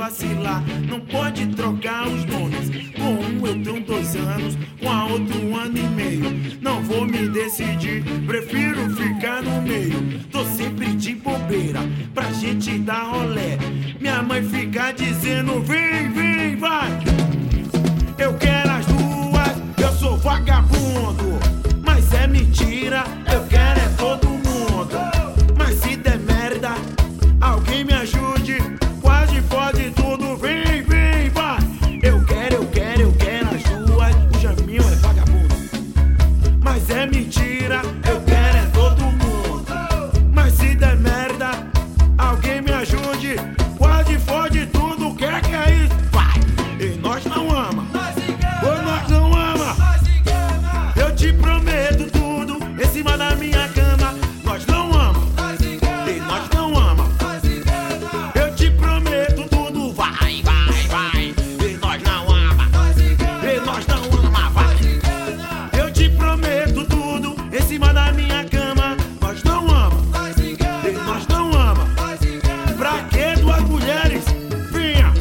vacilar, não pode trocar os nomes. Com um eu tenho 2 anos, com a outra 1 ano e meio. Não vou me decidir, prefiro ficar no meio. Tô sempre de bobeira, pra gente dar rolé. Minha mãe fica dizendo, vem, vem, vai. Eu quero as duas, eu sou vagabundo. Mas é mentira, eu quero é todo mundo. Mas se der merda, alguém me ajude. Quase pode tudo, vem, vem, vai. Eu quero as duas. O Jaminho é vagabundo. Mas é mentira, eu quero é todo mundo. Mas se der merda, alguém me ajude. Quase fode tudo, o que é isso? Vai! E nós não ama. Ou nós não ama. Eu te prometo tudo em cima da minha cama. Nós não ama. E nós não ama. Eu te prometo tudo, vai, vai, vai. E nós não ama. E nós não ama, vai. Eu te prometo tudo em cima da minha cama. Nós não ama. E nós não ama. Pra que 2 mulheres? Vinha.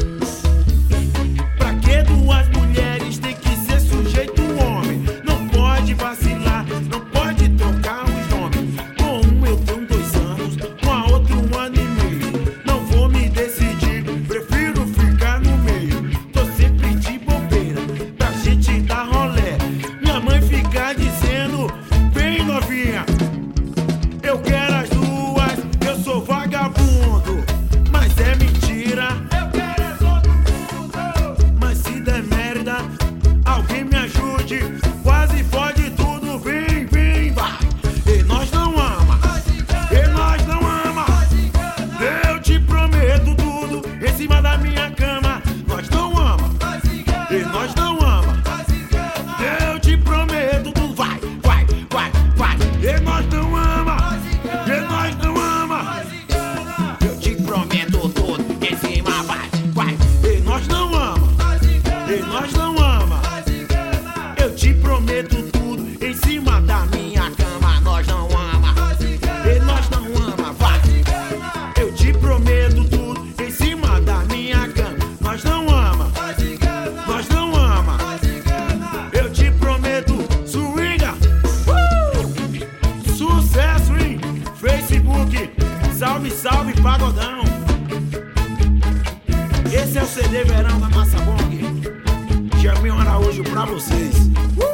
Pra que 2 mulheres tem que ser sujeito homem? Não pode vacilar, não pode trocar os nomes. Com um eu tenho 2 anos, com a outra 1 ano e meio. Não vou me decidir, prefiro ficar no meio. Tô sempre de bobeira, pra gente dar rolé. Minha mãe fica dizendo, vem novinha. Eu quero as duas, eu sou vagabundo. Mas é mentira, eu quero é todo mundo. Mas se der merda, alguém me ajude. Quase fode tudo, vem, vem, vai. E nós não ama. E nós não ama. Eu te prometo tudo em cima da minha cama. Nós não ama. E nós não ama. Eu te prometo tudo, vai, vai, vai, vai. E nós não ama. E nós não ama. Eu te prometo tudo em cima, vai, vai. E nós não ama. E nós não ama. Eu te prometo tudo em cima da minha cama. Nós não ama. E nós não ama, vai. Eu te prometo tudo em cima da minha cama. Nós não ama. Nós não ama. Eu te prometo, swinga. Sucesso, hein? Facebook, salve, salve, pagodão. Esse é o CD Verão da Massa Bong. Jaminho Araújo pra vocês.